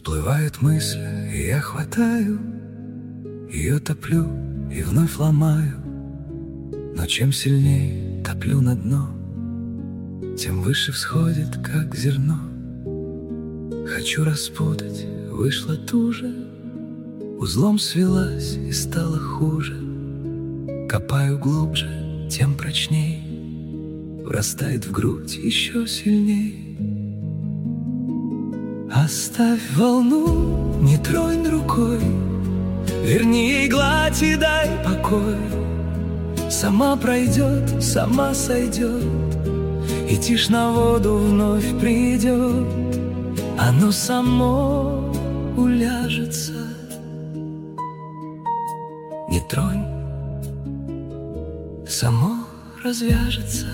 Всплывает мысль, и я хватаю ее, топлю и вновь ломаю. Но чем сильнее топлю на дно, тем выше всходит, как зерно. Хочу распутать, вышло туже, узлом свелась и стало хуже. Копаю глубже, тем прочней, врастает в грудь еще сильней. Оставь волну, не тронь рукой, верни ей гладь и дай покой. Сама пройдет, сама сойдет, и тишь на воду вновь придет. Оно само уляжется. Не тронь, само развяжется.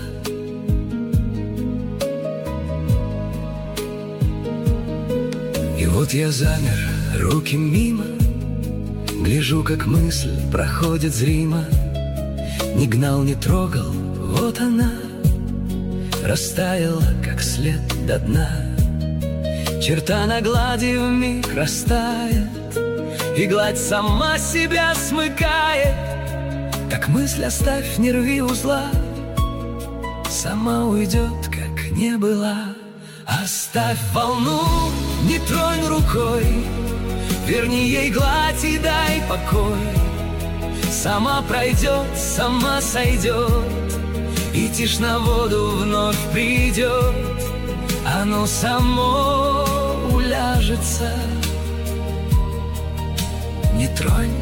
И вот я замер, руки мимо, гляжу, как мысль проходит зримо. Не гнал, не трогал, вот она растаяла, как след до дна. Черта на глади вмиг растает, и гладь сама себя смыкает. Так мысль оставь, не рви узла, сама уйдет, как не была. Оставь волну, не тронь рукой, верни ей гладь и дай покой. Сама пройдет, сама сойдет, и тишь на воду вновь придет. Оно само уляжется. Не тронь,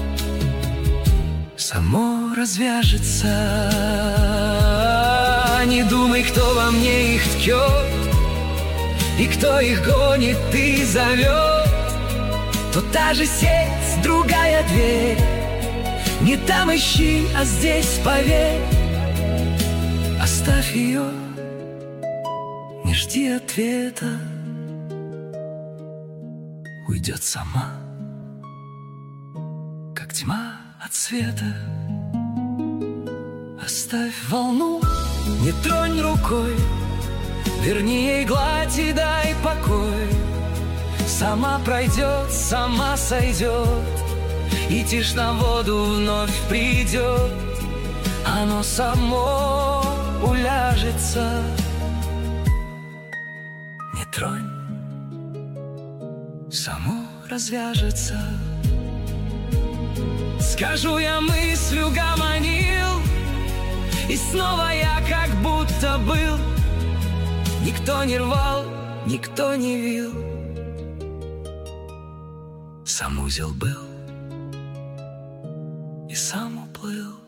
само развяжется. Не думай, кто во мне их ткет, и кто их гонит и зовет. То та же сеть, другая дверь. Не там ищи, а здесь поверь. Оставь ее, не жди ответа, уйдет сама, как тьма от света. Оставь волну, не тронь рукой, верни ей гладь и дай покой. Сама пройдет, сама сойдет, и тишь на воду вновь придет. Оно само уляжется. Не тронь, само развяжется. Скажу я, мыслью гомонил, и снова я как будто был. Никто не рвал, никто не вил, сам узел был и сам уплыл.